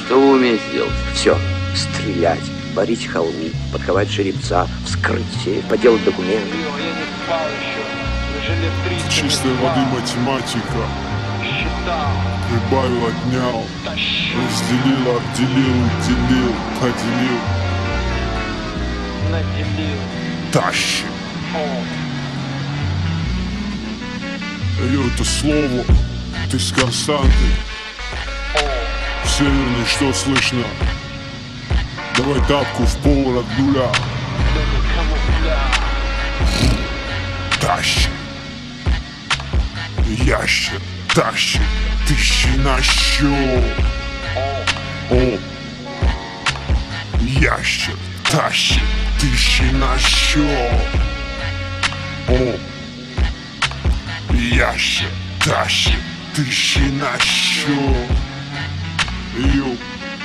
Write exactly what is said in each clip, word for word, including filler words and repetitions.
Что вы умеете делать? Все. Стрелять, варить холмы, подковать жеребца, вскрыть сейф, поделать документы. Чистой воды математика. Прибавил, отнял, разделил, обделил, делил, поделил, тащи. Это слово, ты с константой. Северный, что слышно? Давай тапку в пол от нуля. Тащи. Ящер, тащи, тысячи на счет. О, ящер, тащи, тысячи на счет. О, ящер, тащи, тысячи на счет. Ю,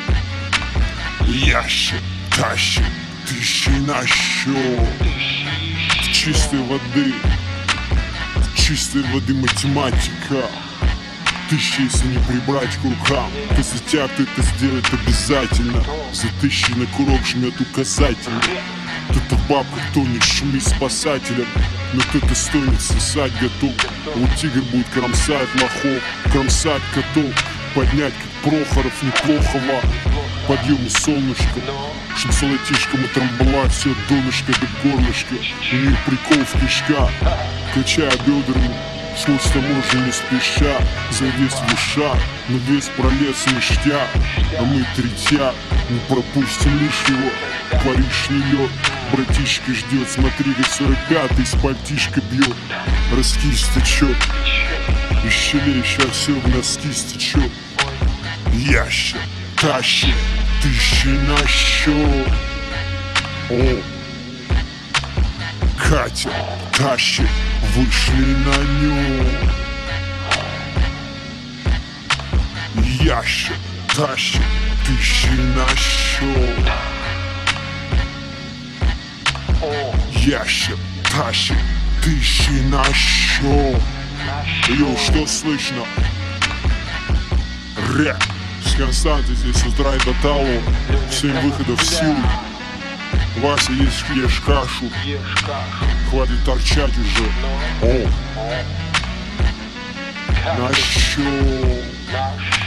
ящер, тащи, тысячи на счет. Чистой воды. Чистой воды математика. Тысячи, если не прибрать к рукам, то затяг это сделать обязательно. За тысячи на курок жмет указательно. Кто-то в бабках тонет, шуми спасателем, но кто-то стонет, сосать готов. А вот тигр будет кромсать лохов, кромсать котов, поднять как Прохоров неплохого. Подъем солнышко, чтоб золотишком утрамбовать все донышко до горлышка. У нее прикол в кишках, качая бедрами, шел с таможни не спеша. Завес в ушах, но вес пролез ништяк. А мы третья, не пропустим лишнего. Париж не лед, братишка ждет. Смотри, как сорок пятый с пальтишка бьет. Раскись течет, из щелей сейчас все в носки стечет. Ящер, тащи, тысячи на счет. О, Катя, тащи, вышли на нем. Ящер, тащи, тысячи на счет. Ящер, тащи, тысячи на счет. Йоу, что слышно? Рэп с константой здесь с утра и до того. Семь выходов силы. Вася, есть ешь кашу. Хватит торчать уже. О, на счет.